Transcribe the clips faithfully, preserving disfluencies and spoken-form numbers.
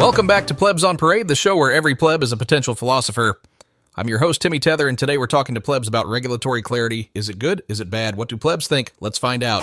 Welcome back to Plebs on Parade, the show where every pleb is a potential philosopher. I'm your host, Timmy Tether, and today we're talking to plebs about regulatory clarity. Is it good? Is it bad? What do plebs think? Let's find out.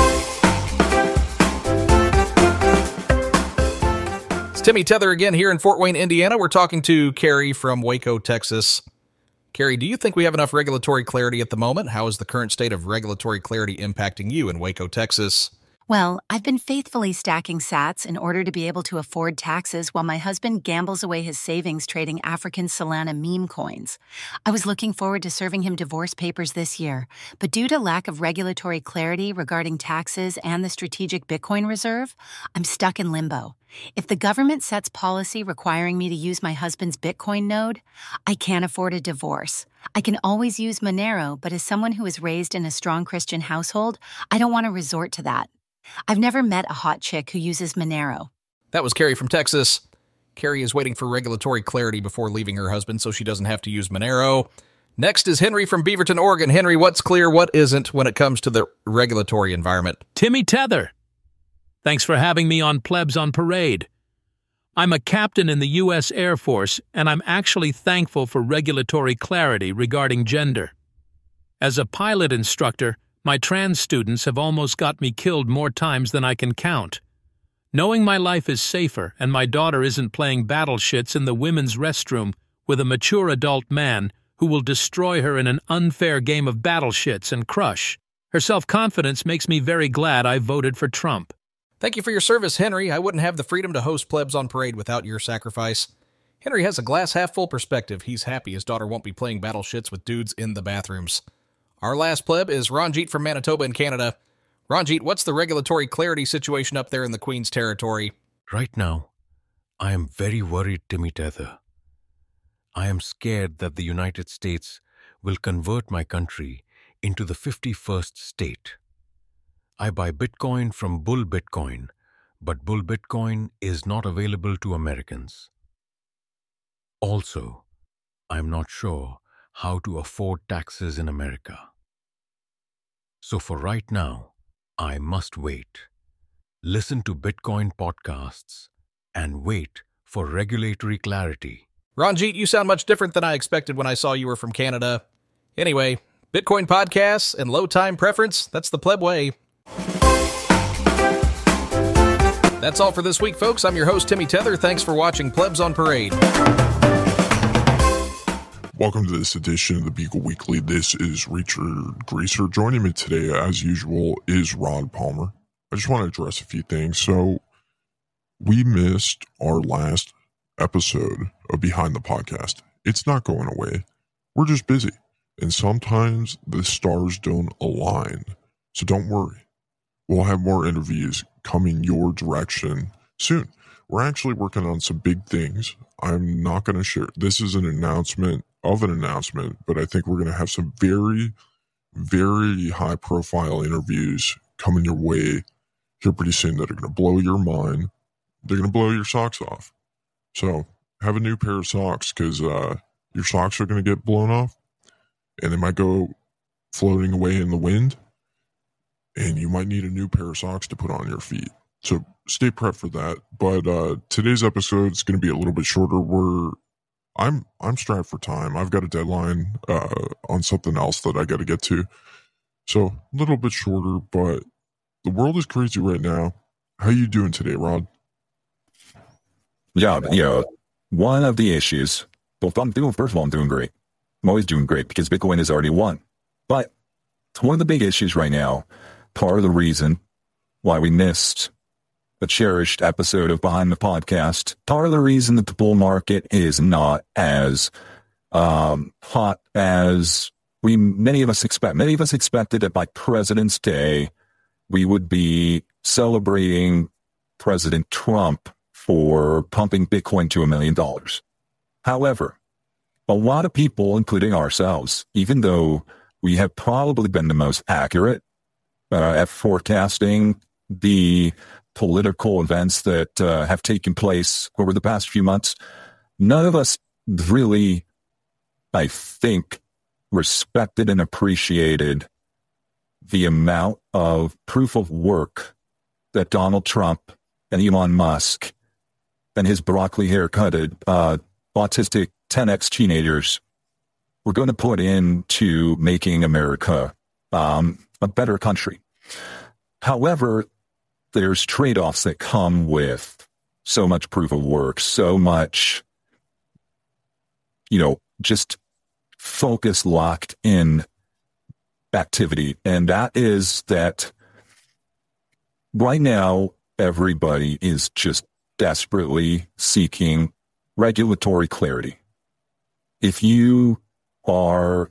It's Timmy Tether again here in Fort Wayne, Indiana. We're talking to Carrie from Waco, Texas. Carrie, do you think we have enough regulatory clarity at the moment? How is the current state of regulatory clarity impacting you in Waco, Texas? Well, I've been faithfully stacking sats in order to be able to afford taxes while my husband gambles away his savings trading African Solana meme coins. I was looking forward to serving him divorce papers this year, but due to lack of regulatory clarity regarding taxes and the strategic Bitcoin reserve, I'm stuck in limbo. If the government sets policy requiring me to use my husband's Bitcoin node, I can't afford a divorce. I can always use Monero, but as someone who is raised in a strong Christian household, I don't want to resort to that. I've never met a hot chick who uses Monero. That was Carrie from Texas. Carrie is waiting for regulatory clarity before leaving her husband so she doesn't have to use Monero. Next is Henry from Beaverton, Oregon. Henry, what's clear, what isn't when it comes to the regulatory environment? Timmy Tether. Thanks for having me on Plebs on Parade. I'm a captain in the U S Air Force, and I'm actually thankful for regulatory clarity regarding gender. As a pilot instructor, my trans students have almost got me killed more times than I can count. Knowing my life is safer and my daughter isn't playing battle shits in the women's restroom with a mature adult man who will destroy her in an unfair game of battle shits and crush, her self-confidence makes me very glad I voted for Trump. Thank you for your service, Henry. I wouldn't have the freedom to host Plebs on Parade without your sacrifice. Henry has a glass-half-full perspective. He's happy his daughter won't be playing battle shits with dudes in the bathrooms. Our last pleb is Ranjit from Manitoba in Canada. Ranjit, what's the regulatory clarity situation up there in the Queen's Territory? Right now, I am very worried, Timmy Tether. I am scared that the United States will convert my country into the fifty-first state. I buy Bitcoin from Bull Bitcoin, but Bull Bitcoin is not available to Americans. Also, I am not sure how to afford taxes in America. So for right now, I must wait. Listen to Bitcoin podcasts and wait for regulatory clarity. Ranjit, you sound much different than I expected when I saw you were from Canada. Anyway, Bitcoin podcasts and low time preference, that's the pleb way. That's all for this week, folks. I'm your host, Timmy Tether. Thanks for watching Plebs on Parade. Welcome to this edition of the Beagle Weekly. This is Richard Greaser. Joining me today, as usual, is Rod Palmer. I just want to address a few things. So, we missed our last episode of Behind the Podcast. It's not going away. We're just busy. And sometimes the stars don't align. So don't worry. We'll have more interviews coming your direction soon. We're actually working on some big things. I'm not going to share. This is an announcement of an announcement, but I think we're going to have some very, very high profile interviews coming your way here pretty soon that are going to blow your mind. They're going to blow your socks off. So have a new pair of socks because uh, your socks are going to get blown off and they might go floating away in the wind and you might need a new pair of socks to put on your feet. So stay prepped for that. But uh, today's episode is going to be a little bit shorter. We're I'm I'm strapped for time. I've got a deadline uh, on something else that I got to get to. So a little bit shorter, but the world is crazy right now. How you doing today, Rod? Yeah, you know, one of the issues, well, I'm doing, first of all, I'm doing great. I'm always doing great because Bitcoin has already won. But one of the big issues right now, part of the reason why we missed a cherished episode of Behind the Podcast, part of the reason that the bull market is not as um, hot as we many of us expect. Many of us expected that by President's Day, we would be celebrating President Trump for pumping Bitcoin to a million dollars. However, a lot of people, including ourselves, even though we have probably been the most accurate uh, at forecasting the political events that uh, have taken place over the past few months, none of us really, I think, respected and appreciated the amount of proof of work that Donald Trump and Elon Musk and his broccoli haircutted, uh, autistic ten X teenagers we're going to put into making America um, a better country. However, there's trade-offs that come with so much proof of work, so much, you know, just focus locked in activity. And that is that right now, everybody is just desperately seeking regulatory clarity. If you are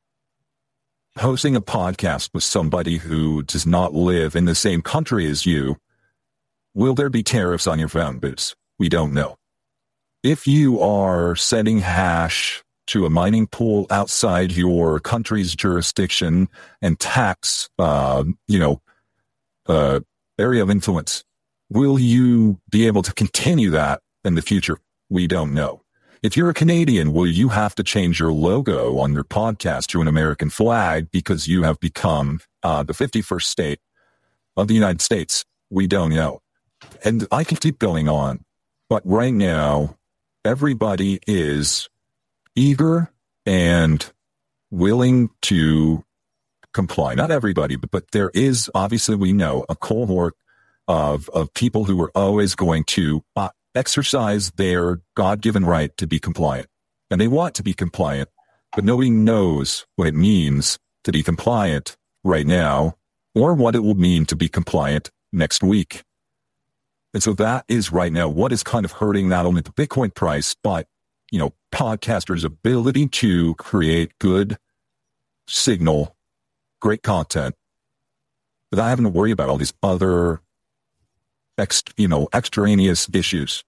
hosting a podcast with somebody who does not live in the same country as you, will there be tariffs on your phone bills? We don't know. If you are sending hash to a mining pool outside your country's jurisdiction and tax, uh, you know, uh, area of influence, will you be able to continue that in the future? We don't know. If you're a Canadian, will you have to change your logo on your podcast to an American flag because you have become uh, the fifty-first state of the United States? We don't know. And I can keep going on. But right now, everybody is eager and willing to comply. Not everybody, but, but there is, obviously, we know, a cohort of, of people who are always going to uh, exercise their God-given right to be compliant. And they want to be compliant, but nobody knows what it means to be compliant right now or what it will mean to be compliant next week. And so that is right now what is kind of hurting not only the Bitcoin price, but, you know, podcasters' ability to create good signal, great content without having to worry about all these other Ex, you know, extraneous issues.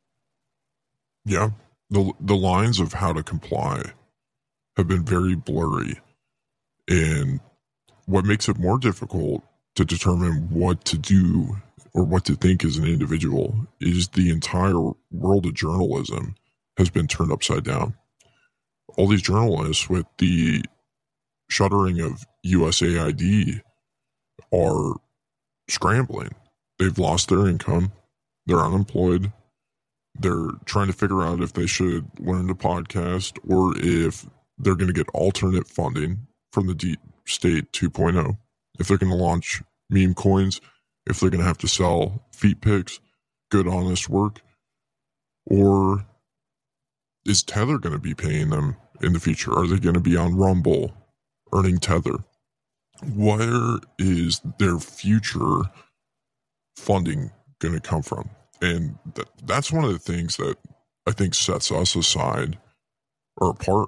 Yeah. The the lines of how to comply have been very blurry. And what makes it more difficult to determine what to do or what to think as an individual is the entire world of journalism has been turned upside down. All these journalists with the shuttering of U S A I D are scrambling. They've lost their income. They're unemployed. They're trying to figure out if they should learn to podcast or if they're going to get alternate funding from the Deep State two point oh. If they're going to launch meme coins, if they're going to have to sell feet pics, good, honest work, or is Tether going to be paying them in the future? Are they going to be on Rumble earning Tether? Where is their future funding going to come from? And that, that's one of the things that I think sets us aside or apart,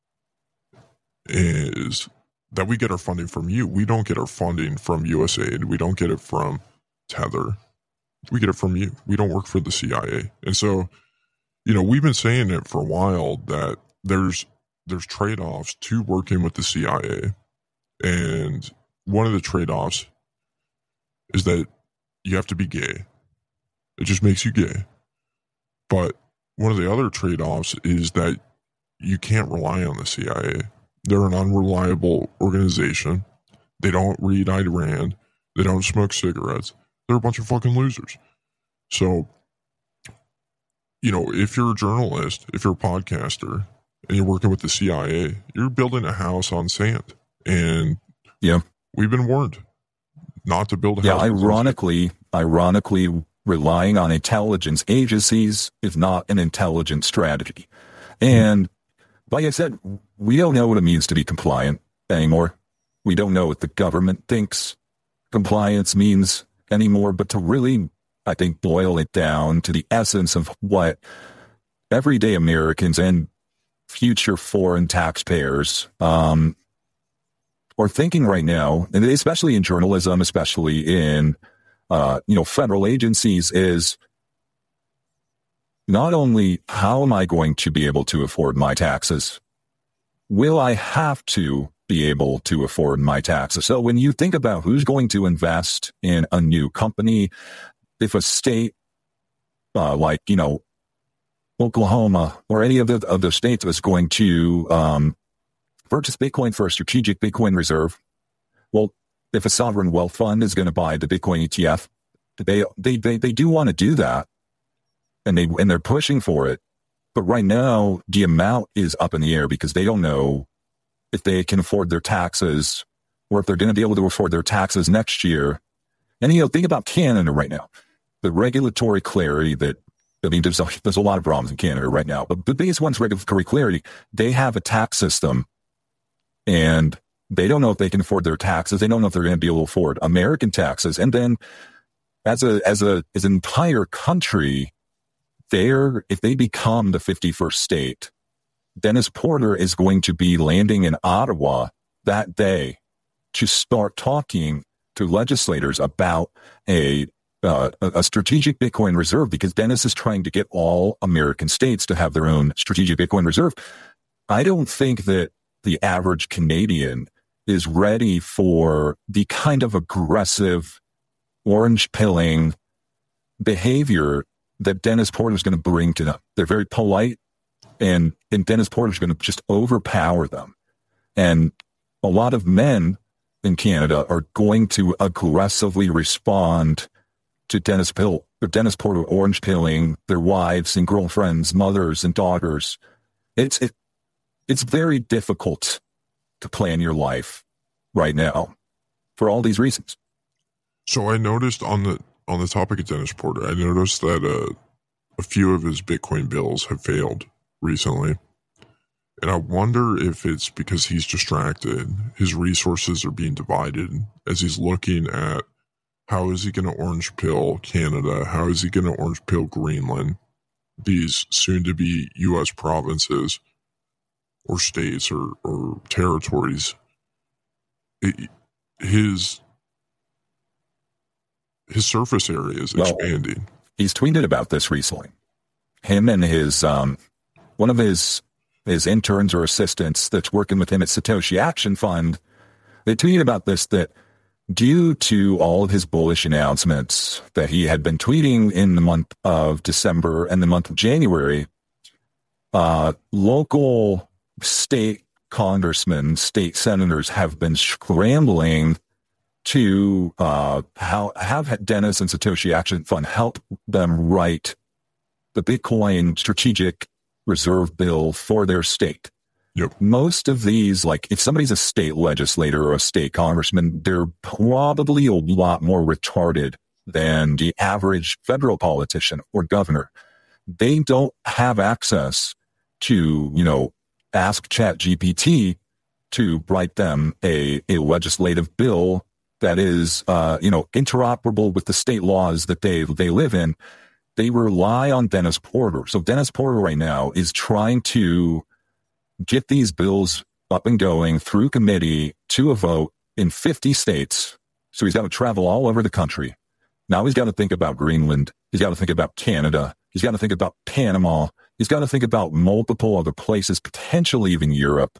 is that we get our funding from you. We don't get our funding from U S A I D. We don't get it from Tether. We get it from you. We don't work for the C I A. And so, you know, we've been saying it for a while that there's there's trade-offs to working with the C I A. And one of the trade-offs is that you have to be gay. It just makes you gay. But one of the other trade-offs is that you can't rely on the C I A. They're an unreliable organization. They don't read Ayn Rand. They don't smoke cigarettes. They're a bunch of fucking losers. So, you know, if you're a journalist, if you're a podcaster, and you're working with the C I A, you're building a house on sand. And yeah, we've been warned not to build a yeah, house. Yeah, ironically, ironically, relying on intelligence agencies is not an intelligent strategy. And like I said, we don't know what it means to be compliant anymore. We don't know what the government thinks compliance means anymore. But to really, I think, boil it down to the essence of what everyday Americans and future foreign taxpayers um, are thinking right now, and especially in journalism, especially in uh, you know federal agencies, is not only how am I going to be able to afford my taxes, will I have to be able to afford my taxes? So when you think about who's going to invest in a new company, if a state uh, like, you know, Oklahoma or any of the other states is going to um, purchase Bitcoin for a strategic Bitcoin reserve, well, if a sovereign wealth fund is going to buy the Bitcoin E T F, they they they, they do want to do that. and they and they're pushing for it. But right now, the amount is up in the air because they don't know if they can afford their taxes or if they're going to be able to afford their taxes next year. And, you know, think about Canada right now. The regulatory clarity that, I mean, there's a, there's a lot of problems in Canada right now, but the biggest one's regulatory clarity. They have a tax system and they don't know if they can afford their taxes. They don't know if they're going to be able to afford American taxes. And then as a, as a, as an entire country, they're, if they become the fifty-first state, Dennis Porter is going to be landing in Ottawa that day to start talking to legislators about a, uh, a strategic Bitcoin reserve, because Dennis is trying to get all American states to have their own strategic Bitcoin reserve. I don't think that the average Canadian is ready for the kind of aggressive orange pilling behavior that Dennis Porter is going to bring to them. They're very polite, and, and Dennis Porter is going to just overpower them. And a lot of men in Canada are going to aggressively respond to Dennis Pill, or Dennis Porter orange pilling their wives and girlfriends, mothers and daughters. It's it, it's very difficult to plan your life right now for all these reasons. So I noticed on the on the topic of Dennis Porter, I noticed that uh, a few of his Bitcoin bills have failed recently. And I wonder if it's because he's distracted. His resources are being divided as he's looking at how is he going to orange pill Canada? How is he going to orange pill Greenland? These soon to be U S provinces or states or, or territories. It, his his surface area is expanding. Well, he's tweeted about this recently. Him and his um, one of his his interns or assistants that's working with him at Satoshi Action Fund, they tweeted about this, that due to all of his bullish announcements that he had been tweeting in the month of December and the month of January, uh, local state congressmen, state senators have been scrambling to uh, how, have Dennis and Satoshi Action Fund help them write the Bitcoin strategic reserve bill for their state. Yep. Most of these, like if somebody's a state legislator or a state congressman, they're probably a lot more retarded than the average federal politician or governor. They don't have access to, you know, ask ChatGPT to write them a, a legislative bill that is, uh, you know, interoperable with the state laws that they, they live in. They rely on Dennis Porter. So Dennis Porter right now is trying to get these bills up and going through committee to a vote in fifty states. So he's got to travel all over the country. Now he's got to think about Greenland. He's got to think about Canada. He's got to think about Panama. He's got to think about multiple other places, potentially even Europe.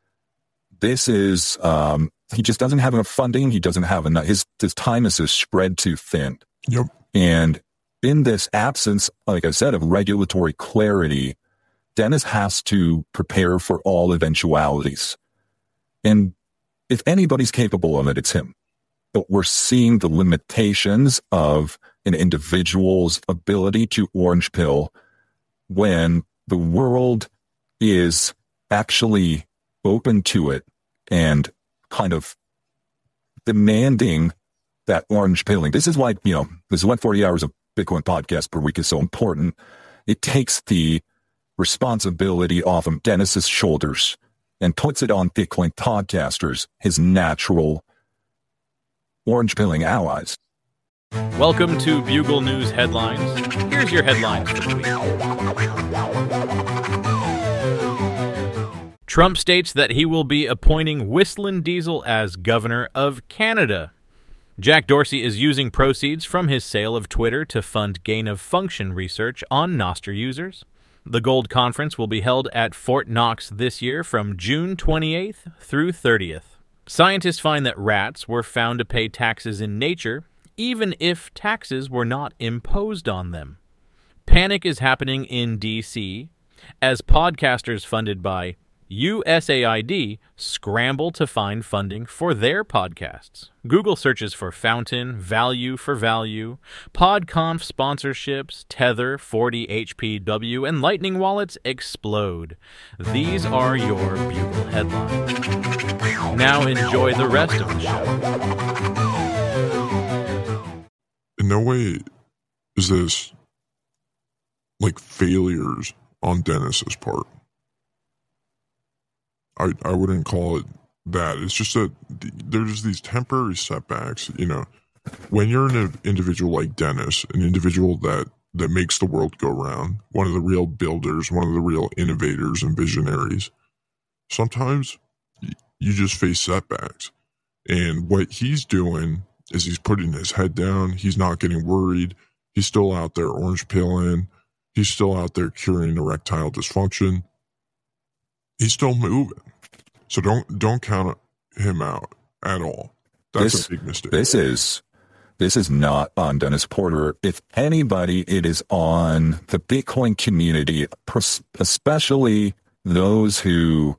This is, um, he just doesn't have enough funding. He doesn't have enough, his, his time is just spread too thin. Yep. And in this absence, like I said, of regulatory clarity, Dennis has to prepare for all eventualities. And if anybody's capable of it, it's him. But we're seeing the limitations of an individual's ability to orange pill when the world is actually open to it and kind of demanding that orange pilling. This is why, you know, this is why forty hours of Bitcoin podcast per week is so important. It takes the responsibility off of Dennis's shoulders and puts it on Bitcoin podcasters, his natural orange pilling allies. Welcome to Bugle News Headlines. Here's your headlines for the week. Trump states that he will be appointing Whistling Diesel as governor of Canada. Jack Dorsey is using proceeds from his sale of Twitter to fund gain-of-function research on Nostr users. The Gold Conference will be held at Fort Knox this year from June twenty-eighth through thirtieth. Scientists find that rats were found to pay taxes in nature, even if taxes were not imposed on them. Panic is happening in D C as podcasters funded by U S A I D scramble to find funding for their podcasts. Google searches for Fountain, Value for Value, PodConf sponsorships, Tether, forty H P W, and Lightning wallets explode. These are your Bugle headlines. Now enjoy the rest of the show. In no way is this like failures on Dennis's part. I, I wouldn't call it that. It's just that there's these temporary setbacks. You know, when you're an individual like Dennis, an individual that, that makes the world go round, one of the real builders, one of the real innovators and visionaries, sometimes you just face setbacks. And what he's doing is he's putting his head down. He's not getting worried. He's still out there orange pilling. He's still out there curing erectile dysfunction. He's still moving. So don't don't count him out at all. That's this, a big mistake. This is this is not on Dennis Porter. If anybody, it is on the Bitcoin community, especially those who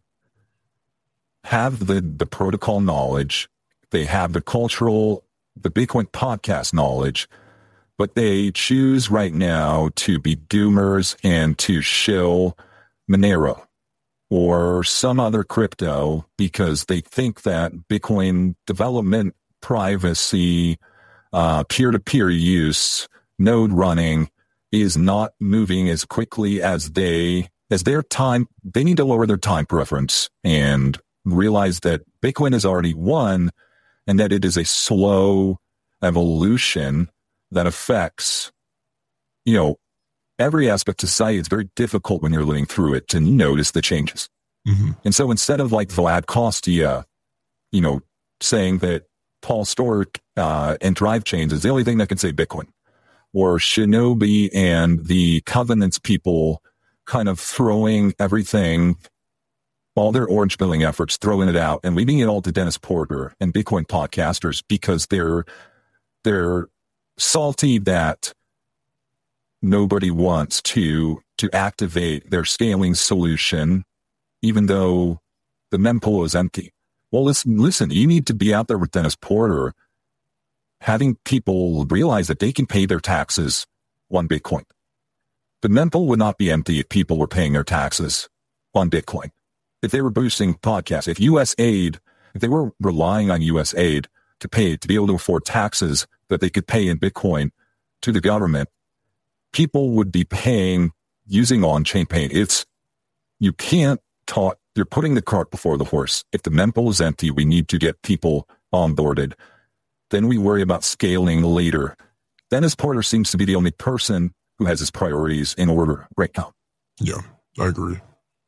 have the, the protocol knowledge, they have the cultural, the Bitcoin podcast knowledge, but they choose right now to be doomers and to shill Monero or some other crypto because they think that Bitcoin development, privacy, uh, peer-to-peer use, node running is not moving as quickly as they, as their time, they need to lower their time preference and realize that Bitcoin has already won and that it is a slow evolution that affects, you know, every aspect of society. It's very difficult when you're living through it to notice the changes. Mm-hmm. And so instead of like Vlad Kostia, you know, saying that Paul Stork uh, and Drive Chains is the only thing that can save Bitcoin, or Shinobi and the Covenants people kind of throwing everything, all their orange billing efforts, throwing it out and leaving it all to Dennis Porter and Bitcoin podcasters because they're, they're salty that nobody wants to to activate their scaling solution, even though the mempool is empty. Well, listen, listen, you need to be out there with Dennis Porter, having people realize that they can pay their taxes on Bitcoin. The mempool would not be empty if people were paying their taxes on Bitcoin. If they were boosting podcasts, if U S aid, if they were relying on U S aid to pay, to be able to afford taxes that they could pay in Bitcoin to the government, people would be paying using on-chain payment. It's, you can't talk, you're putting the cart before the horse. If the mempool is empty, we need to get people onboarded. Then we worry about scaling later. Dennis Porter seems to be the only person who has his priorities in order right now. Yeah, I agree.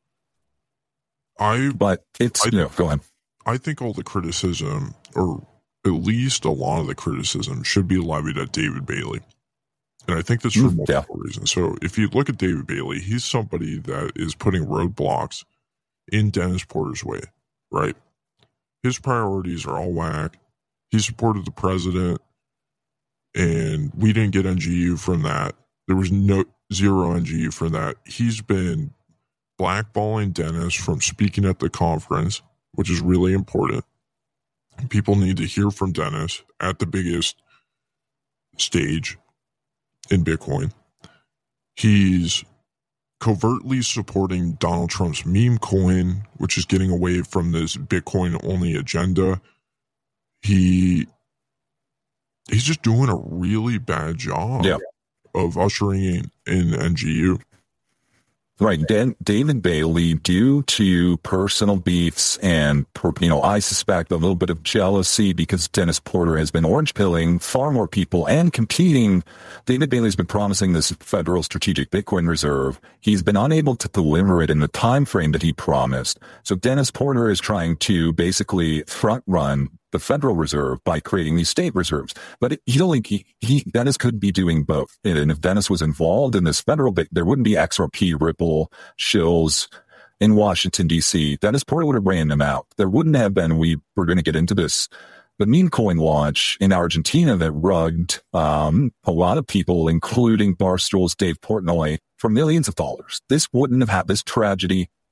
I, but it's, I, you know, go ahead. I think all the criticism, or at least a lot of the criticism, should be levied at David Bailey. And I think that's for Mm, multiple yeah. reasons. So if you look at David Bailey, he's somebody that is putting roadblocks in Dennis Porter's way, right? His priorities are all whack. He supported the president, and we didn't get N G U from that. There was no zero N G U from that. He's been blackballing Dennis from speaking at the conference, which is really important. People need to hear from Dennis at the biggest stage in Bitcoin. He's covertly supporting Donald Trump's meme coin, which is getting away from this Bitcoin only agenda. He he's just doing a really bad job Yeah. of ushering in, in N G U. Right. Dan, David Bailey, due to personal beefs and, you know, I suspect a little bit of jealousy because Dennis Porter has been orange pilling far more people and competing. David Bailey's been promising this federal strategic Bitcoin reserve. He's been unable to deliver it in the time frame that he promised. So Dennis Porter is trying to basically front run the Federal Reserve by creating these state reserves. But it, he only, he, he, Dennis could be doing both. And if Dennis was involved in this federal, there wouldn't be X R P, Ripple, shills in Washington, D C. Dennis Porter would have ran them out. There wouldn't have been, we were going to get into this, the meme coin launch in Argentina that rugged um, a lot of people, including Barstool's Dave Portnoy, for millions of dollars. This wouldn't have had, this tragedy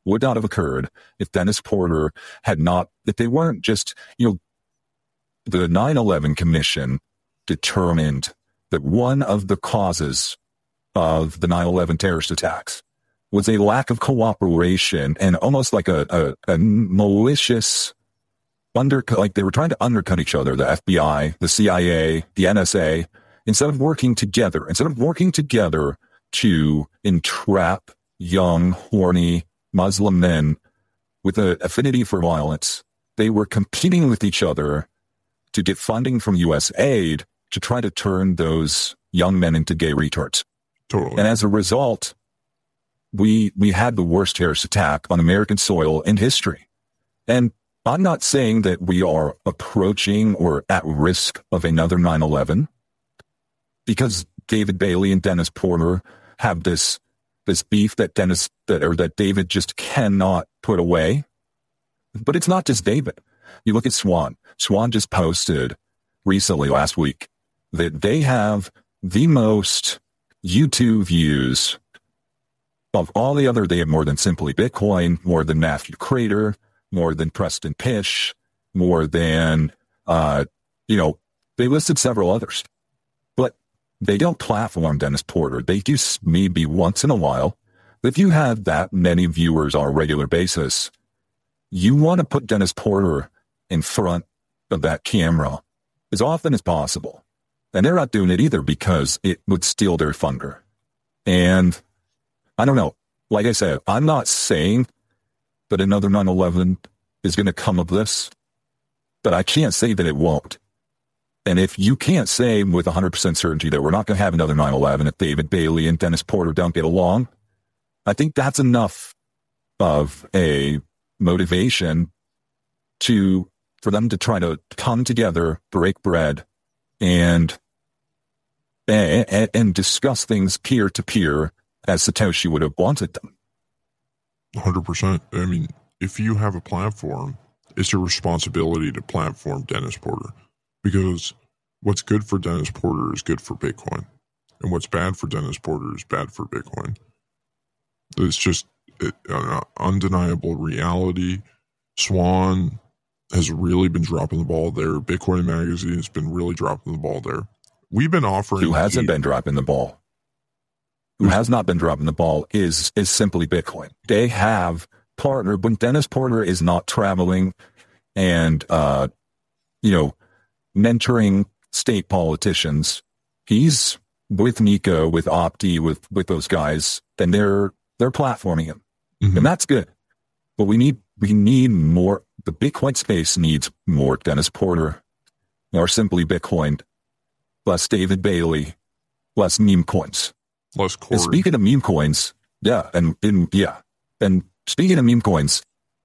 would not have occurred if Dennis Porter had not, if they weren't just, you know, the nine eleven Commission determined that one of the causes of the nine eleven terrorist attacks was a lack of cooperation and almost like a, a, a malicious undercut, like they were trying to undercut each other, the F B I, the C I A, the N S A, instead of working together, instead of working together to entrap young, horny Muslim men with an affinity for violence, they were competing with each other to get funding from U S aid to try to turn those young men into gay retards. Totally. And as a result, we we had the worst terrorist attack on American soil in history. And I'm not saying that we are approaching or at risk of another nine eleven, because David Bailey and Dennis Porter have this this beef that Dennis that or that David just cannot put away. But it's not just David. You look at Swan. Swan just posted recently last week that they have the most YouTube views of all the other. They have more than Simply Bitcoin, more than Matthew Crater, more than Preston Pish, more than, uh, you know, they listed several others. But they don't platform Dennis Porter. They do maybe once in a while. If you have that many viewers on a regular basis, you want to put Dennis Porter in front of that camera as often as possible. And they're not doing it either because it would steal their thunder. And I don't know. Like I said, I'm not saying that another nine eleven is going to come of this, but I can't say that it won't. And if you can't say with one hundred percent certainty that we're not going to have another nine eleven if David Bailey and Dennis Porter don't get along, I think that's enough of a motivation to for them to try to come together, break bread, and and, and discuss things peer to peer as Satoshi would have wanted them. one hundred percent. I mean, if you have a platform, it's your responsibility to platform Dennis Porter, because what's good for Dennis Porter is good for Bitcoin, and what's bad for Dennis Porter is bad for Bitcoin. It's just an undeniable reality. Swan has really been dropping the ball there. Bitcoin Magazine has been really dropping the ball there. We've been offering... Who hasn't been dropping the ball? Who has not been dropping the ball is is Simply Bitcoin. They have partnered when Dennis Porter is not traveling and, uh, you know, mentoring state politicians. He's with Nico, with Opti, with, with those guys, and they're they're platforming him. Mm-hmm. And that's good. But we need we need more. The Bitcoin space needs more Dennis Porter, or Simply Bitcoin, less David Bailey, less meme coins. Less Corey. And speaking of meme coins, yeah, and, and yeah, and speaking of meme coins,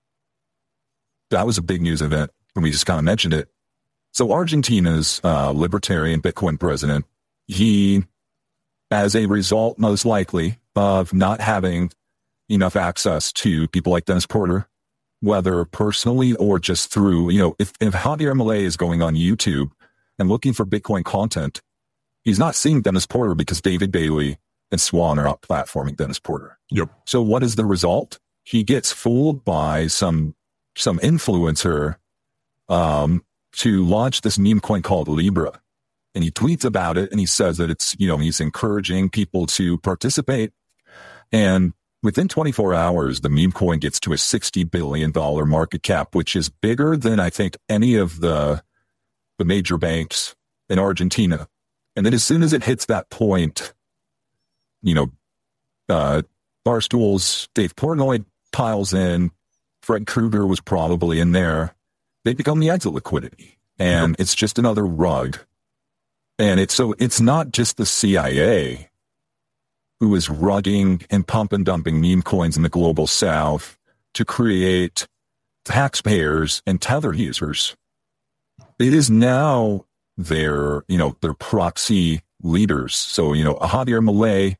that was a big news event, and we just kind of mentioned it. So Argentina's uh, libertarian Bitcoin president, he, as a result, most likely, of not having enough access to people like Dennis Porter, whether personally or just through, you know, if, if Javier Milei is going on YouTube and looking for Bitcoin content, he's not seeing Dennis Porter because David Bailey and Swan are out platforming Dennis Porter. Yep. So what is the result? He gets fooled by some some influencer um, to launch this meme coin called Libra. And he tweets about it, and he says that it's, you know, he's encouraging people to participate. And within twenty-four hours, the meme coin gets to a sixty billion dollars market cap, which is bigger than I think any of the the major banks in Argentina. And then as soon as it hits that point, you know, uh, Barstool's Dave Portnoy piles in. Fred Krueger was probably in there. They become the exit liquidity, and it's just another rug. And it's so it's not just the C I A who is rugging and pump and dumping meme coins in the global south to create taxpayers and Tether users. It is now their, you know, their proxy leaders. So, you know, Javier Milei,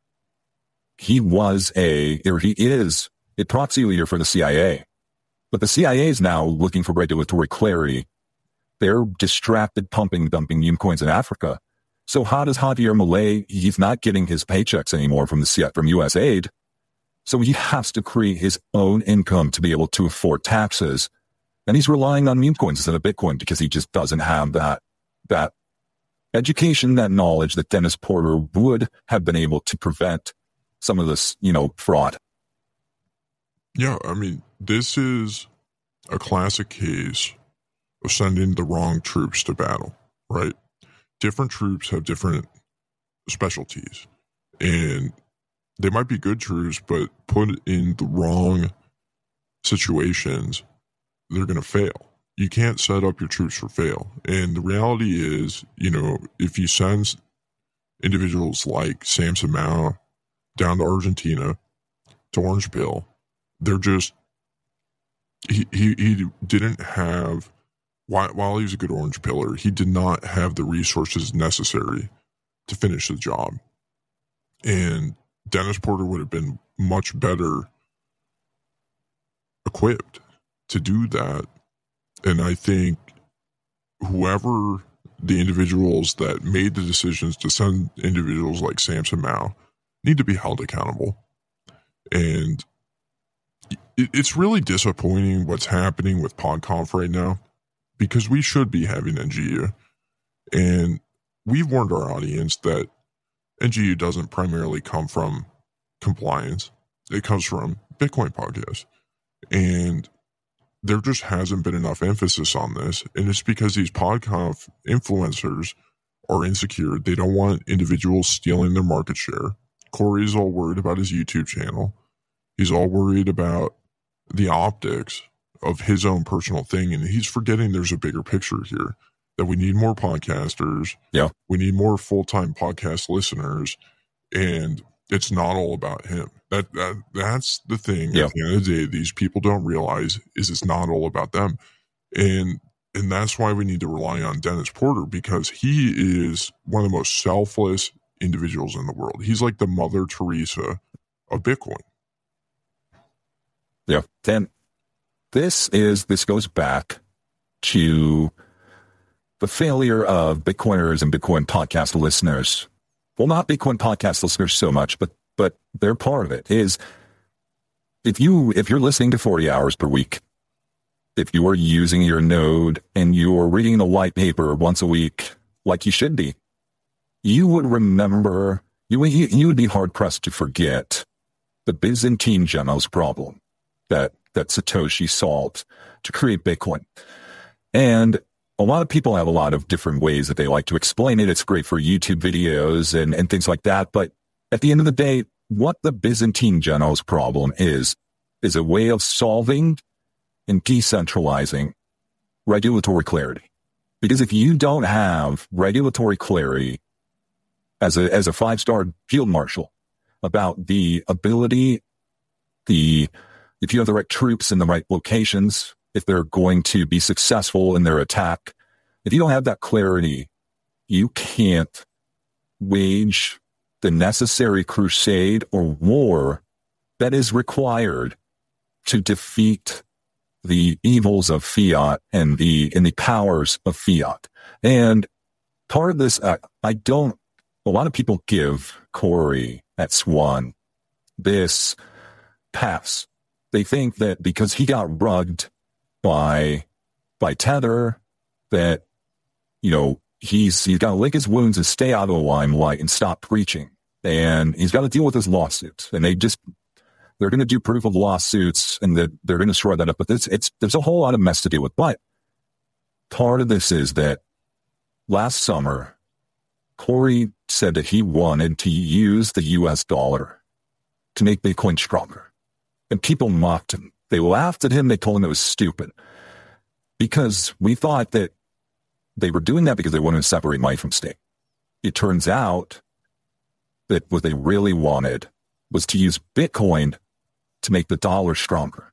he was a, or he is a proxy leader for the C I A. But the C I A is now looking for regulatory clarity. They're distracted pumping, dumping meme coins in Africa. So how does Javier Milei, he's not getting his paychecks anymore from the from U S aid. So he has to create his own income to be able to afford taxes. And he's relying on meme coins instead of Bitcoin because he just doesn't have that, that education, that knowledge that Dennis Porter would have been able to prevent some of this, you know, fraud. Yeah, I mean, this is a classic case of sending the wrong troops to battle, right? Different troops have different specialties, and they might be good troops, but put in the wrong situations, they're going to fail. You can't set up your troops for fail. And the reality is, you know, if you send individuals like Samson Mow down to Argentina, to Orange Pill, they're just, he, he, he didn't have, while, while he was a good Orange Pillar, he did not have the resources necessary to finish the job. And Dennis Porter would have been much better equipped to do that. And I think whoever the individuals that made the decisions to send individuals like Samson Mow need to be held accountable. And it, it's really disappointing what's happening with PodConf right now, because we should be having N G U. And we've warned our audience that N G U doesn't primarily come from compliance. It comes from Bitcoin podcasts. And there just hasn't been enough emphasis on this. And it's because these PodConf influencers are insecure. They don't want individuals stealing their market share. Corey's all worried about his YouTube channel. He's all worried about the optics of his own personal thing. And he's forgetting there's a bigger picture here, that we need more podcasters. Yeah. We need more full-time podcast listeners. And it's not all about him. That, that that's the thing. Yeah. At the end of the day, these people don't realize is it's not all about them. And and that's why we need to rely on Dennis Porter, because he is one of the most selfless individuals in the world. He's like the Mother Teresa of Bitcoin. Yeah. And this is, this goes back to the failure of Bitcoiners and Bitcoin podcast listeners. Well, not Bitcoin podcast listeners so much, but but they're part of it, is if you if you're listening to forty hours per week, if you are using your node and you are reading the white paper once a week, like you should be, you would remember, you would, you would be hard pressed to forget the Byzantine Geno's problem that that Satoshi solved to create Bitcoin. And a lot of people have a lot of different ways that they like to explain it. It's great for YouTube videos and, and things like that. But at the end of the day, what the Byzantine Geno's problem is, is a way of solving and decentralizing regulatory clarity. Because if you don't have regulatory clarity as a, as a five-star field marshal about the ability, the, if you have the right troops in the right locations, if they're going to be successful in their attack, if you don't have that clarity, you can't wage the necessary crusade or war that is required to defeat the evils of fiat and the and the powers of fiat. And part of this, uh, I don't, a lot of people give Corey at Swan this pass. They think that because he got rugged by by Tether, that, you know, he's he's got to lick his wounds and stay out of the limelight and stop preaching. And he's got to deal with his lawsuits. And they just, they're going to do proof of lawsuits, and that they're going to shore that up. But it's, it's, there's a whole lot of mess to deal with. But part of this is that last summer, Corey said that he wanted to use the U S dollar to make Bitcoin stronger. And people mocked him. They laughed at him. They told him it was stupid, because we thought that they were doing that because they wanted to separate money from state. It turns out that what they really wanted was to use Bitcoin to make the dollar stronger.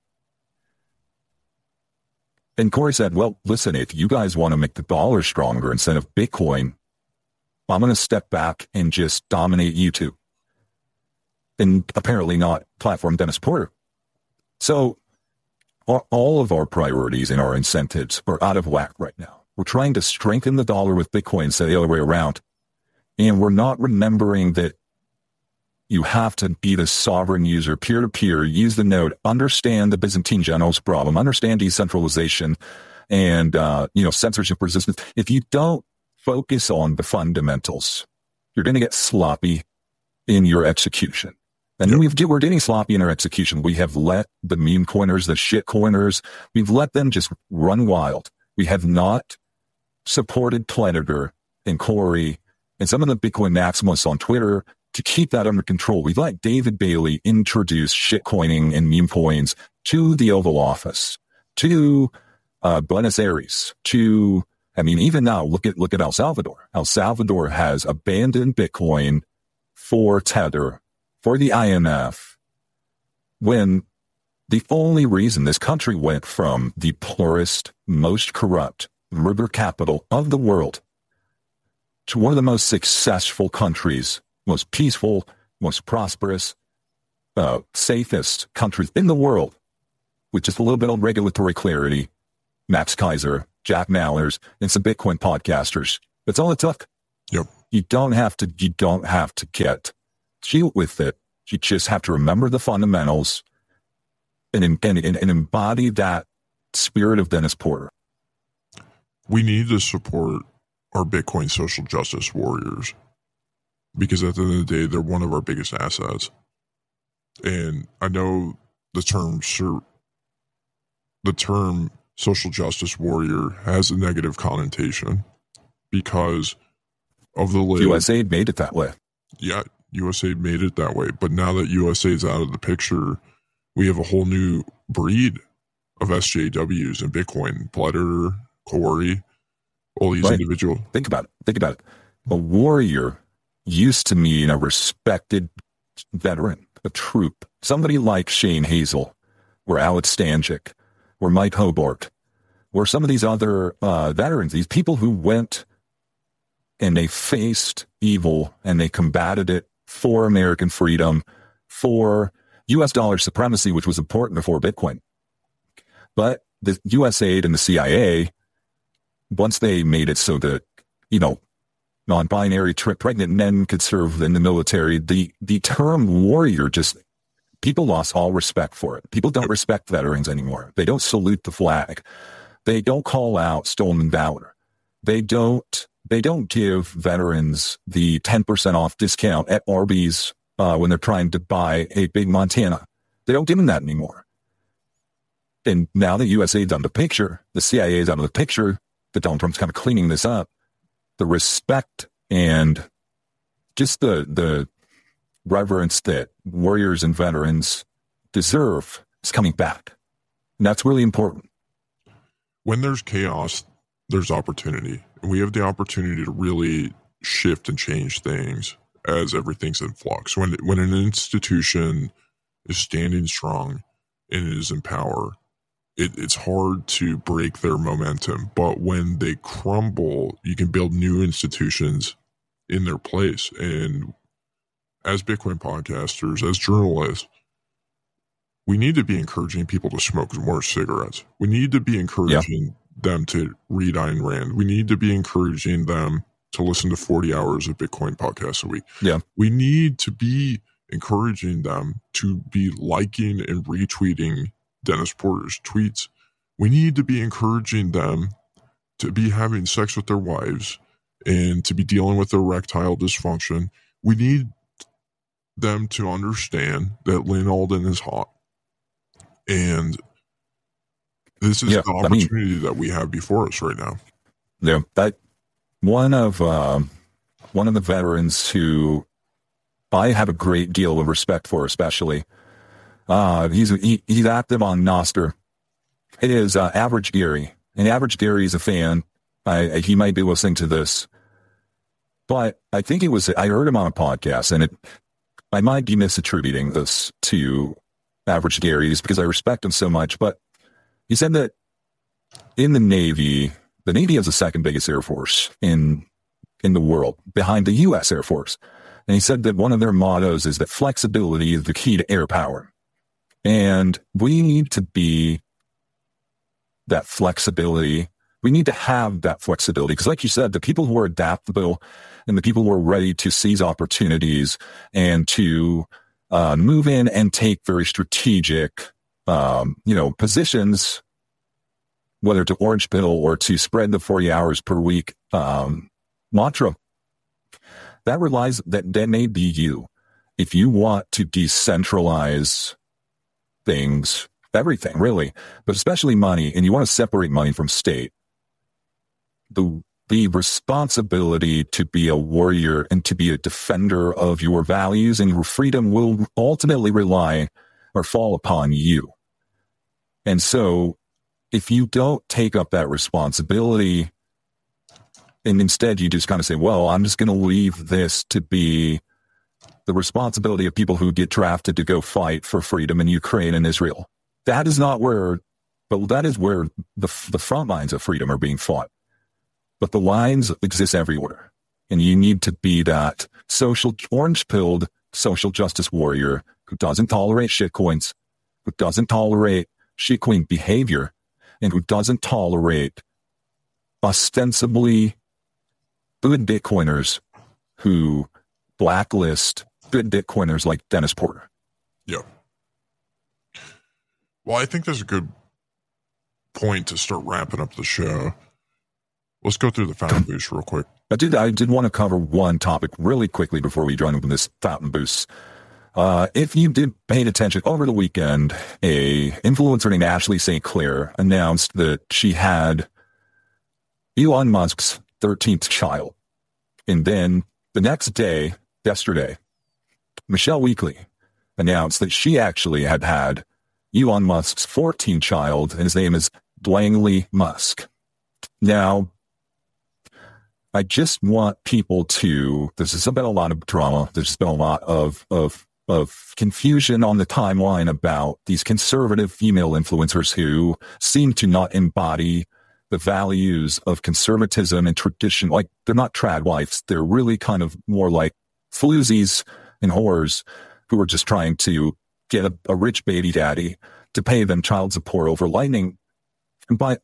And Corey said, well, listen, if you guys want to make the dollar stronger instead of Bitcoin, I'm going to step back and just dominate YouTube. And apparently not platform Dennis Porter. So all of our priorities and our incentives are out of whack right now. We're trying to strengthen the dollar with Bitcoin instead of the other way around. And we're not remembering that You have to be the sovereign user, peer-to-peer, use the node, understand the Byzantine generals problem, understand decentralization and, uh, you know, censorship resistance. If you don't focus on the fundamentals, you're going to get sloppy in your execution. And yep. we've, we're getting sloppy in our execution. We have let the meme coiners, the shit coiners, we've let them just run wild. We have not supported Predator and Corey and some of the Bitcoin maximalists on Twitter to keep that under control. We've let David Bailey introduce shitcoining and meme coins to the Oval Office, to uh, Buenos Aires, to, I mean, even now, look at look at El Salvador. El Salvador has abandoned Bitcoin for Tether, for the I M F, when the only reason this country went from the poorest, most corrupt river capital of the world to one of the most successful countries, most peaceful, most prosperous, uh, safest countries in the world, with just a little bit of regulatory clarity, Max Kaiser, Jack Mallers, and some Bitcoin podcasters. That's all it took. Yep. You don't have to, you don't have to get cheat with it. You just have to remember the fundamentals and, and, and, and embody that spirit of Dennis Porter. We need to support our Bitcoin social justice warriors, because at the end of the day, they're one of our biggest assets. And I know the term the term social justice warrior has a negative connotation because of the label. U S A I D made it that way. Yeah, U S A I D made it that way. But now that U S A I D is out of the picture, we have a whole new breed of S J Ws in Bitcoin. Predator, Corey, all these right. individuals. Think about it. Think about it. A warrior used to mean a respected veteran, a troop, somebody like Shane Hazel, or Alex Stanczyk, or Mike Hobart, or some of these other uh, veterans, these people who went and they faced evil and they combated it for American freedom, for U S dollar supremacy, which was important before Bitcoin. But the U S A I D and the C I A, once they made it so that, you know, non-binary tri- pregnant men could serve in the military, the, the term warrior just, people lost all respect for it. People don't respect veterans anymore. They don't salute the flag. They don't call out stolen valor. They don't, they don't give veterans the ten percent off discount at Arby's uh, when they're trying to buy a big Montana. They don't give them that anymore. And now the U S A I D's out of the picture, the C I A is out of the picture, the Donald Trump's kind of cleaning this up. The respect and just the the reverence that warriors and veterans deserve is coming back. And that's really important. When there's chaos, there's opportunity. And we have the opportunity to really shift and change things as everything's in flux. When, when an institution is standing strong and is in power, It, it's hard to break their momentum, but when they crumble, you can build new institutions in their place. And as Bitcoin podcasters, as journalists, we need to be encouraging people to smoke more cigarettes. We need to be encouraging yeah. them to read Ayn Rand. We need to be encouraging them to listen to forty hours of Bitcoin podcasts a week. Yeah. We need to be encouraging them to be liking and retweeting Dennis Porter's tweets. We need to be encouraging them to be having sex with their wives and to be dealing with erectile dysfunction. We need them to understand that Lynn Alden is hot. And this is yeah, the opportunity I mean, that we have before us right now. Yeah, that one of uh, one of the veterans who I have a great deal of respect for, especially Uh, he's he, he's active on Nostr. It is uh, Average Gary, and Average Gary is a fan. I, he might be listening to this, but I think it was I heard him on a podcast, and it I might be misattributing this to Average Gary's because I respect him so much. But he said that in the Navy, the Navy has the second biggest Air Force in in the world, behind the U S Air Force, and he said that one of their mottos is that flexibility is the key to air power. And we need to be that flexibility we need to have that flexibility. Because like you said, the people who are adaptable and the people who are ready to seize opportunities and to uh, move in and take very strategic, um, you know, positions, whether to orange pill or to spread the forty hours per week um, mantra, that relies, that, that may be you. If you want to decentralize things, everything really, but especially money, and you want to separate money from state, the the responsibility to be a warrior and to be a defender of your values and your freedom will ultimately rely or fall upon you. And so if you don't take up that responsibility, and instead you just kind of say, well, I'm just going to leave this to be the responsibility of people who get drafted to go fight for freedom in Ukraine and Israel. That is not where, but that is where the, the front lines of freedom are being fought. But the lines exist everywhere. And you need to be that social, orange-pilled social justice warrior who doesn't tolerate shitcoins, who doesn't tolerate shitcoin behavior, and who doesn't tolerate ostensibly good Bitcoiners who blacklist good Bitcoiners like Dennis Porter. Yeah. Well, I think that's a good point to start wrapping up the show. Let's go through the fountain boost real quick. I did, I did want to cover one topic really quickly before we join with this fountain boost. Uh, if you did pay attention over the weekend, a influencer named Ashley Saint Clair announced that she had Elon Musk's thirteenth child. And then the next day, yesterday, Michelle Weekly announced that she actually had had Elon Musk's fourteenth child, and his name is Langley Musk. Now, I just want people to, this has been a lot of drama. There's been a lot of, of, of confusion on the timeline about these conservative female influencers who seem to not embody the values of conservatism and tradition. Like, they're not trad wives. They're really kind of more like floozies and whores who are just trying to get a, a rich baby daddy to pay them child support over lightning. But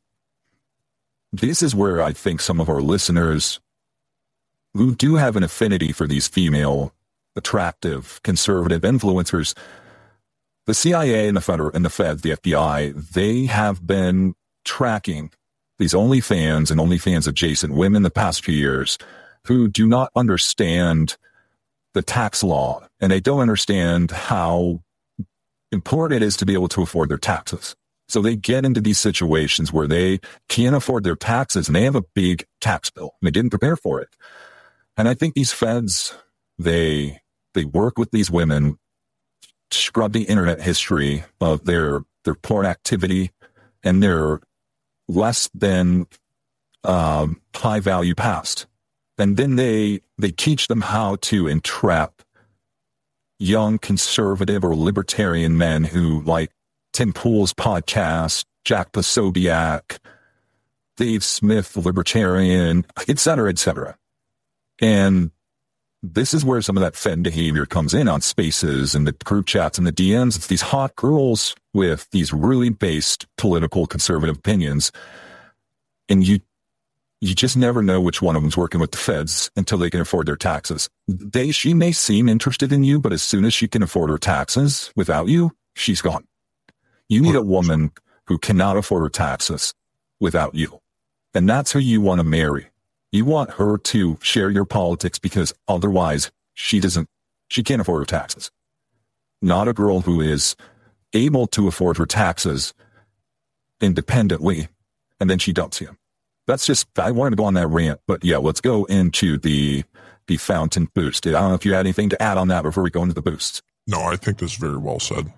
this is where I think some of our listeners who do have an affinity for these female, attractive, conservative influencers, the C I A and the Federal and the Fed, the F B I, they have been tracking these OnlyFans and OnlyFans adjacent women the past few years who do not understand the tax law, and they don't understand how important it is to be able to afford their taxes. So they get into these situations where they can't afford their taxes and they have a big tax bill and they didn't prepare for it. And I think these feds, they, they work with these women, scrub the internet history of their, their porn activity and their less than, um, high value past. And then they, they teach them how to entrap young conservative or libertarian men who like Tim Pool's podcast, Jack Posobiec, Dave Smith, the libertarian, et cetera, et cetera. And this is where some of that Fed behavior comes in on Spaces and the group chats and the D Ms. It's these hot girls with these really based political conservative opinions. And you, you just never know which one of them's working with the feds until they can afford their taxes. They, she may seem interested in you, but as soon as she can afford her taxes without you, she's gone. You need a woman who cannot afford her taxes without you. And that's who you want to marry. You want her to share your politics because otherwise she doesn't, she can't afford her taxes. Not a girl who is able to afford her taxes independently and then she dumps you. That's just, I wanted to go on that rant, but yeah, let's go into the, the fountain boost. I don't know if you had anything to add on that before we go into the boosts. No, I think that's very well said.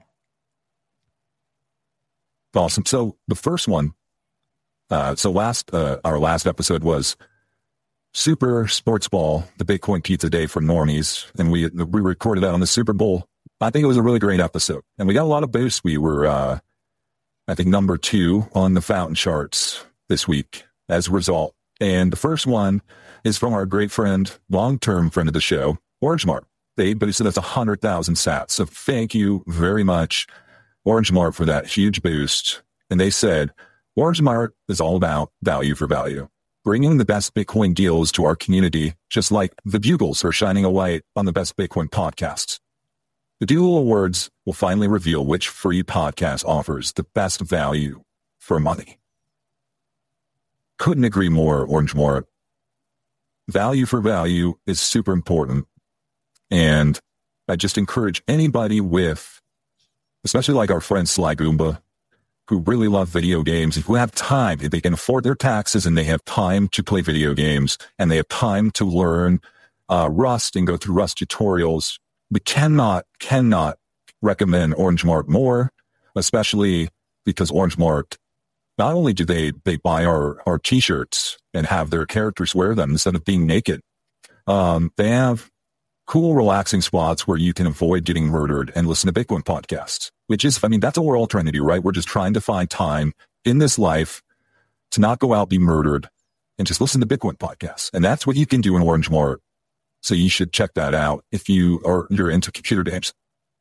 Awesome. So the first one, uh, so last, uh, our last episode was Super Sports Ball, the Bitcoin Pizza Day for normies. And we, we recorded that on the Super Bowl. I think it was a really great episode and we got a lot of boosts. We were, uh, I think number two on the fountain charts this week as a result. And the first one is from our great friend, long-term friend of the show, OrangeMart. They boosted us one hundred thousand sats. So thank you very much, OrangeMart, for that huge boost. And they said, OrangeMart is all about value for value, bringing the best Bitcoin deals to our community, just like the Bugles are shining a light on the best Bitcoin podcasts. The Duel Awards will finally reveal which free podcast offers the best value for money. Couldn't agree more, OrangeMart. Value for value is super important. And I just encourage anybody with, especially like our friend Sly Goomba, who really love video games, who have time, if they can afford their taxes and they have time to play video games and they have time to learn uh, Rust and go through Rust tutorials, we cannot, cannot recommend OrangeMart more, especially because OrangeMart, not only do they, they buy our, our t-shirts and have their characters wear them instead of being naked, um, they have cool, relaxing spots where you can avoid getting murdered and listen to Bitcoin podcasts, which is, I mean, that's what we're all trying to do, right? We're just trying to find time in this life to not go out, be murdered, and just listen to Bitcoin podcasts. And that's what you can do in OrangeMart. So you should check that out if you are, you're into computer games.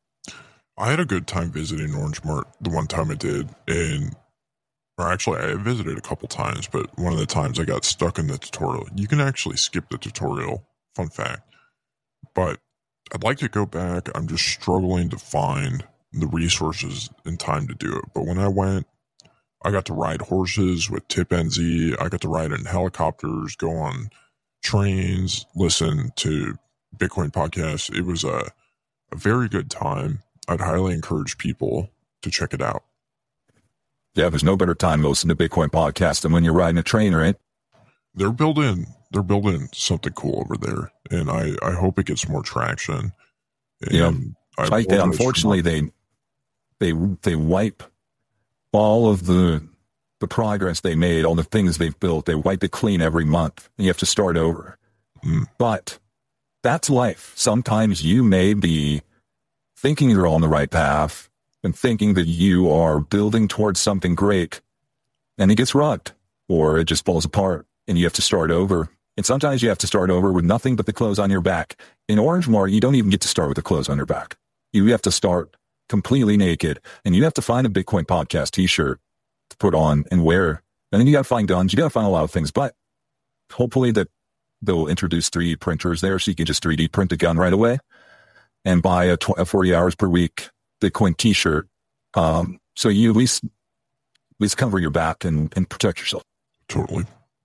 I had a good time visiting OrangeMart the one time I did, and or actually I visited a couple times, but one of the times I got stuck in the tutorial. You can actually skip the tutorial, fun fact. But I'd like to go back. I'm just struggling to find the resources and time to do it. But when I went, I got to ride horses with Tip N Z. I got to ride in helicopters, go on trains, listen to Bitcoin podcasts. It was a, a very good time. I'd highly encourage people to check it out. Yeah, there's no better time to listen to Bitcoin podcasts than when you're riding a train, right? They're building, they're building something cool over there, and I, I hope it gets more traction. And yeah, like they, unfortunately, they they they wipe all of the the progress they made, all the things they've built. They wipe it clean every month, and you have to start over. Mm. But that's life. Sometimes you may be thinking you're on the right path and thinking that you are building towards something great, and it gets rugged or it just falls apart and you have to start over. And sometimes you have to start over with nothing but the clothes on your back. In OrangeMart, you don't even get to start with the clothes on your back. You have to start completely naked, and you have to find a Bitcoin podcast t-shirt to put on and wear. And then you got to find guns. You got to find a lot of things, but hopefully that they'll introduce three D printers there so you can just three D print a gun right away and buy a, tw- a forty hours per week Bitcoin t-shirt. Um, so you at least, at least cover your back and, and protect yourself. Totally.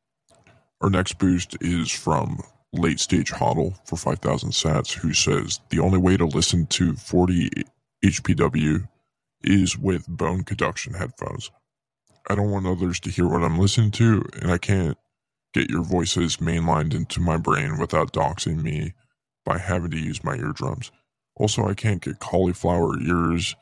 Our next boost is from Late Stage Hodl for five thousand sats, who says the only way to listen to forty H P W is with bone conduction headphones. I don't want others to hear what I'm listening to, and I can't get your voices mainlined into my brain without doxing me by having to use my eardrums. Also, I can't get cauliflower ears,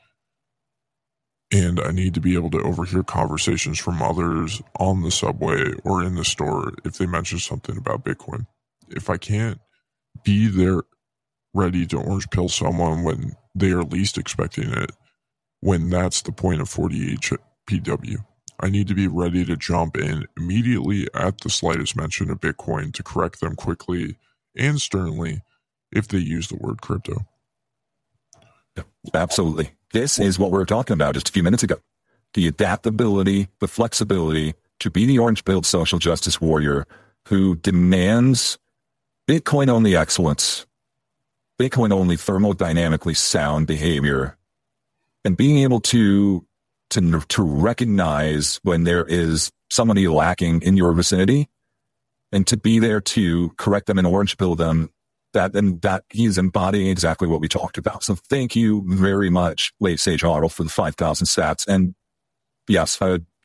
and I need to be able to overhear conversations from others on the subway or in the store if they mention something about Bitcoin. If I can't be there ready to orange pill someone when they are least expecting it, when that's the point of forty H P W, I need to be ready to jump in immediately at the slightest mention of Bitcoin to correct them quickly and sternly if they use the word crypto. Absolutely. This is what we were talking about just a few minutes ago. The adaptability, the flexibility to be the orange-pilled social justice warrior who demands Bitcoin-only excellence, Bitcoin-only thermodynamically sound behavior, and being able to, to, to recognize when there is somebody lacking in your vicinity and to be there to correct them and orange-pill them. That and that he's embodying exactly what we talked about. So thank you very much, Late Stage Hodl, for the five thousand sats. And yes, I would,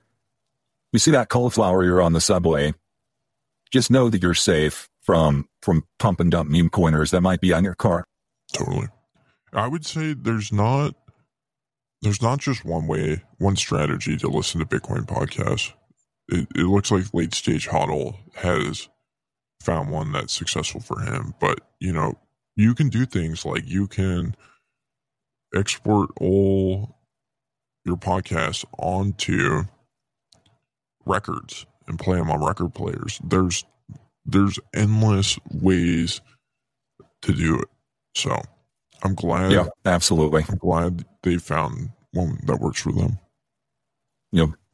we see that cauliflower you're on the subway. Just know that you're safe from from pump and dump meme coiners that might be on your car. Totally. I would say there's not there's not just one way, one strategy to listen to Bitcoin podcasts. It, it looks like Late Stage Hodl has found one that's successful for him. But, you know, you can do things like you can export all your podcasts onto records and play them on record players. There's there's endless ways to do it. So I'm glad. Yeah, absolutely. I'm glad they found one that works for them. You know,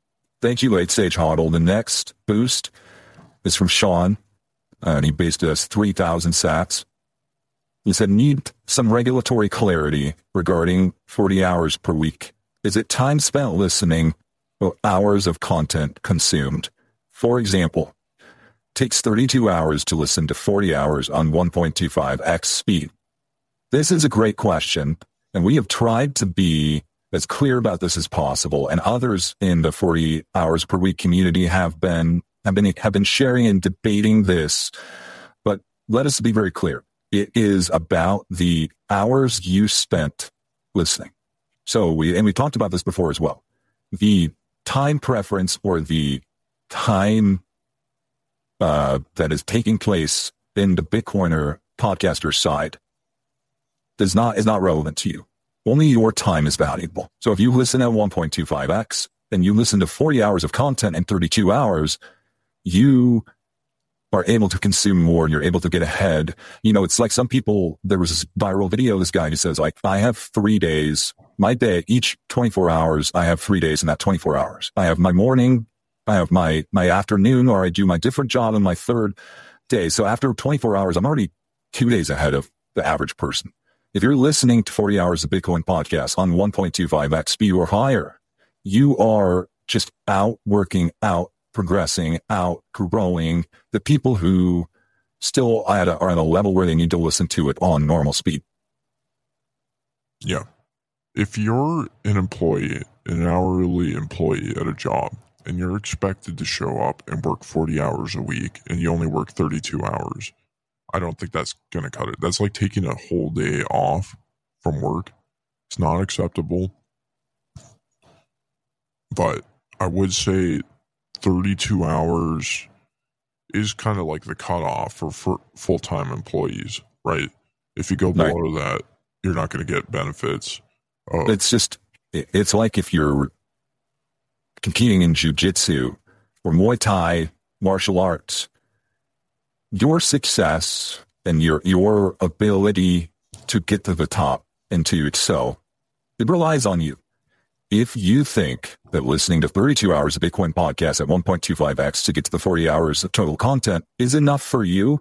Thank you, Late Stage Hodl. The next boost is from Sean, and he based us three thousand sats. He said, need some regulatory clarity regarding forty hours per week. Is it time spent listening or hours of content consumed? For example, takes thirty-two hours to listen to forty hours on one point two five x speed. This is a great question, and we have tried to be as clear about this as possible, and others in the forty hours per week community have been have been have been sharing and debating this. But let us be very clear. It is about the hours you spent listening. So we, and we talked about this before as well. The time preference or the time uh, that is taking place in the Bitcoiner podcaster side does not, is not relevant to you. Only your time is valuable. So if you listen at one point two five x and you listen to forty hours of content in thirty-two hours, you are able to consume more and you're able to get ahead. You know, it's like some people, there was this viral video, this guy who says like, I have three days, my day, each twenty-four hours, I have three days in that twenty-four hours. I have my morning, I have my, my afternoon, or I do my different job on my third day. So after twenty-four hours, I'm already two days ahead of the average person. If you're listening to forty hours of Bitcoin podcasts on one point two five x speed or higher, you are just out working, out progressing, out growing the people who still at a, are at a level where they need to listen to it on normal speed. Yeah. If you're an employee, an hourly employee at a job, and you're expected to show up and work forty hours a week, and you only work thirty-two hours, I don't think that's going to cut it. That's like taking a whole day off from work. It's not acceptable. But I would say thirty-two hours is kind of like the cutoff for, for full-time employees, right? If you go below right. that, you're not going to get benefits. Uh, it's just, it's like if you're competing in jiu-jitsu or Muay Thai, martial arts, your success and your, your ability to get to the top and to excel, it relies on you. If you think that listening to thirty-two hours of Bitcoin podcasts at one point two five x to get to the forty hours of total content is enough for you,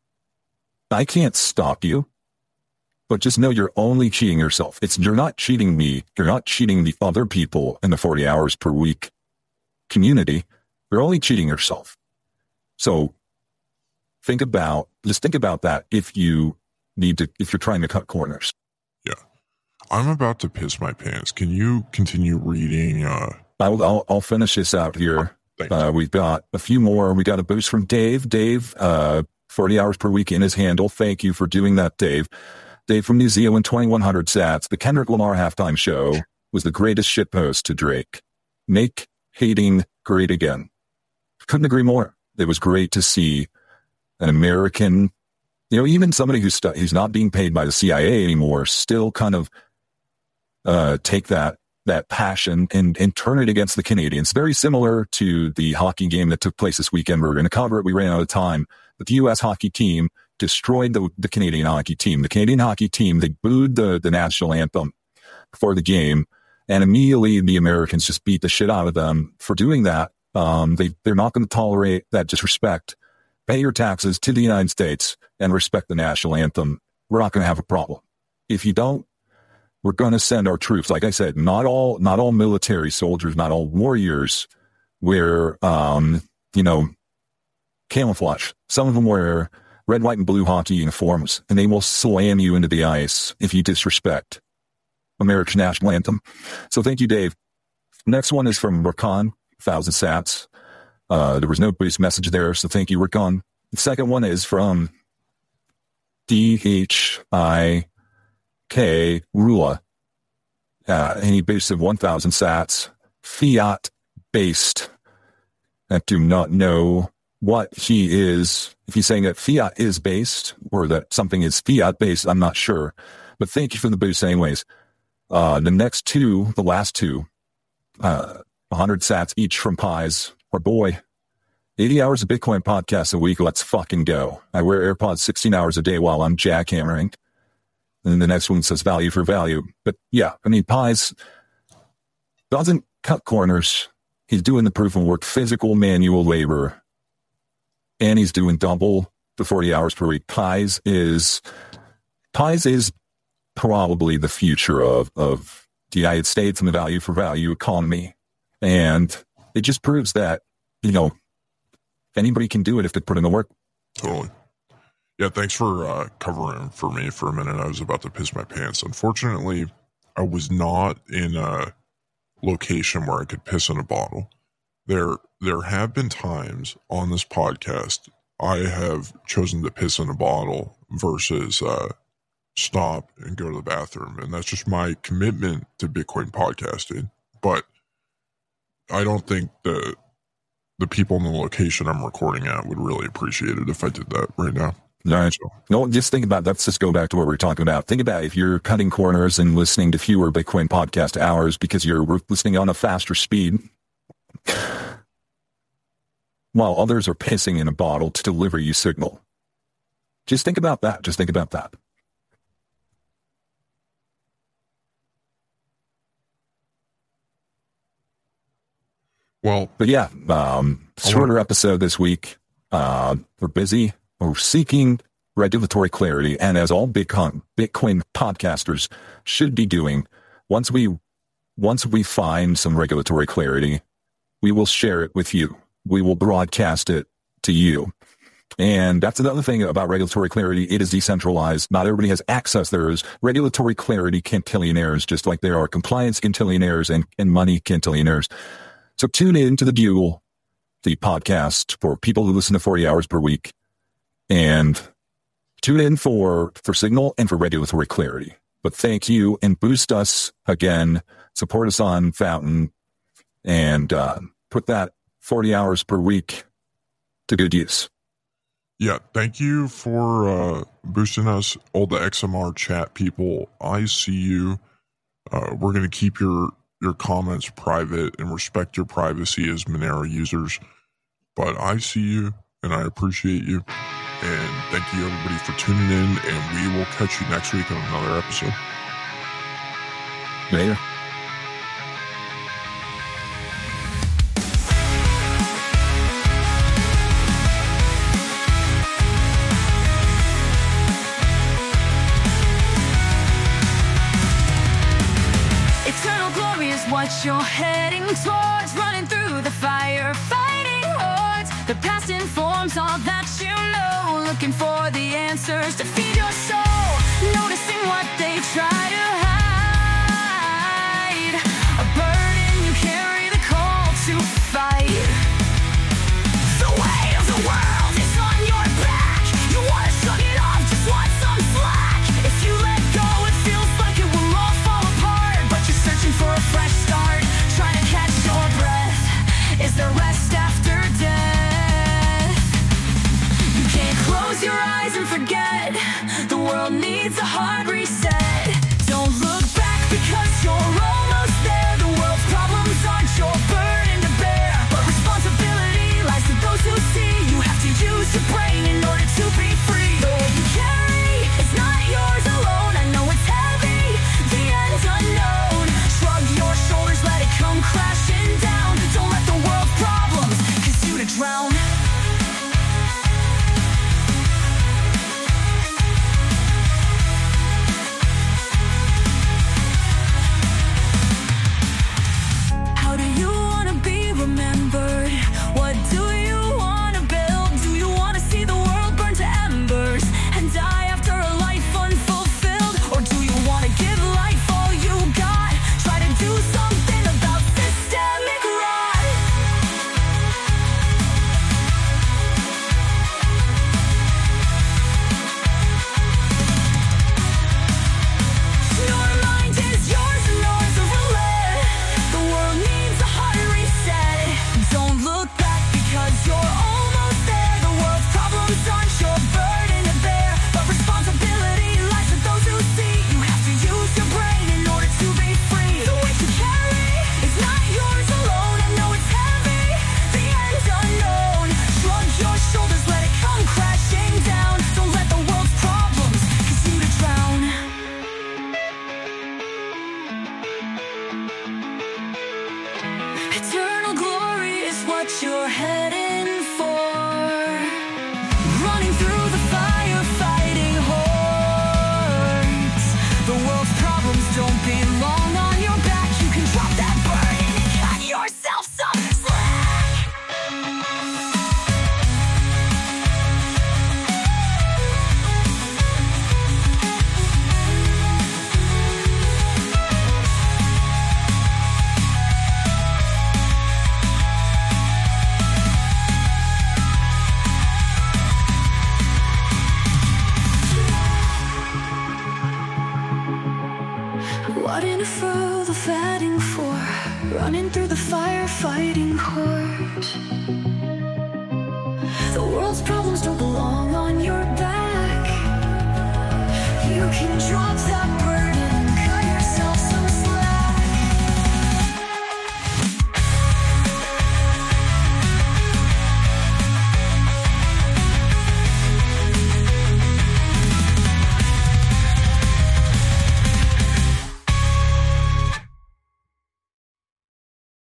I can't stop you. But just know you're only cheating yourself. It's, you're not cheating me. You're not cheating the other people in the forty hours per week community. You're only cheating yourself. So think about, just think about that if you need to, if you're trying to cut corners. Yeah. I'm about to piss my pants. Can you continue reading? Uh... I'll, I'll, I'll finish this out here. Uh, we've got a few more. We got a boost from Dave. Dave, uh, forty hours per week in his handle. Thank you for doing that, Dave. Dave from New Zealand, twenty-one hundred sats. The Kendrick Lamar halftime show was the greatest shitpost to Drake. Make hating great again. Couldn't agree more. It was great to see an American, you know, even somebody who's, st- who's not being paid by the C I A anymore, still kind of uh, take that that passion and, and turn it against the Canadians. Very similar to the hockey game that took place this weekend. We were going to cover it. We ran out of time. But the U S hockey team destroyed the, the Canadian hockey team. The Canadian hockey team, they booed the, the national anthem before the game. And immediately the Americans just beat the shit out of them for doing that. Um, they, they're not going to tolerate that disrespect. Pay your taxes to the United States and respect the national anthem. We're not going to have a problem. If you don't, we're going to send our troops. Like I said, not all, not all military soldiers, not all warriors wear, um, you know, camouflage. Some of them wear red, white, and blue hockey uniforms, and they will slam you into the ice if you disrespect American national anthem. So thank you, Dave. Next one is from Rakan, thousand sats. Uh, there was no boost message there, so thank you, Rakan. The second one is from D H I K Rula. Uh, and he boosted one thousand sats, fiat based. I do not know what he is. If he's saying that fiat is based or that something is fiat based, I'm not sure. But thank you for the boost anyways. Uh, the next two, the last two, uh, one hundred sats each from Pies. Our boy, eighty hours of Bitcoin podcasts a week. Let's fucking go. I wear AirPods sixteen hours a day while I'm jackhammering. And then the next one says value for value. But yeah, I mean, Pies doesn't cut corners. He's doing the proof of work, physical manual labor, and he's doing double the forty hours per week. Pies is, Pies is probably the future of, of the United States and the value for value economy. And it just proves that, you know, anybody can do it if they put in the work. Totally. Yeah, thanks for uh, covering for me for a minute. I was about to piss my pants. Unfortunately, I was not in a location where I could piss in a bottle. There, there have been times on this podcast I have chosen to piss in a bottle versus uh, stop and go to the bathroom. And that's just my commitment to Bitcoin podcasting. But I don't think the the people in the location I'm recording at would really appreciate it if I did that right now. All right. So, no, just think about, let's just go back to what we were talking about. Think about if you're cutting corners and listening to fewer Bitcoin podcast hours because you're listening on a faster speed, while others are pissing in a bottle to deliver you signal. Just think about that. Just think about that. Well, but yeah, um, shorter episode this week. Uh, we're busy. We're seeking regulatory clarity. And as all Bitcoin, Bitcoin podcasters should be doing, once we, once we find some regulatory clarity, we will share it with you. We will broadcast it to you. And that's another thing about regulatory clarity. It is decentralized. Not everybody has access. There is regulatory clarity quintillionaires, just like there are compliance quintillionaires and, and money quintillionaires. So tune in to the Bugle, the podcast for people who listen to forty hours per week, and tune in for, for signal and for regulatory clarity. But thank you, and boost us again. Support us on Fountain, and uh, put that forty hours per week to good use. Yeah, thank you for uh, boosting us, all the X M R chat people. I see you. Uh, we're going to keep your, your comments private and respect your privacy as Monero users. But I see you, and I appreciate you. And thank you, everybody, for tuning in, and we will catch you next week on another episode. Later. What you're heading towards, running through the fire, fighting odds. The past informs all that you know, looking for the answers to feed your soul, noticing what they try to hide. A burden you carry, the call to fight. The weight of the world is on your back. You wanna shrug it off, just want some slack. If you let go, it feels like it will all fall apart, but you're searching for a fresh start, trying to catch your breath. Is there rest after death? You can't close your eyes and forget. The world needs a hard reset. Don't look back because you're almost there. The world's problems aren't your burden to bear, but responsibility lies with those who see. You have to use your brain in order to be free. The weight you carry is not yours alone. I know it's heavy, the end's unknown. Shrug your shoulders, let it come crashing down. Don't let the world's problems cause you to drown. running through the fatting for, running through the firefighting horse. The world's problems don't belong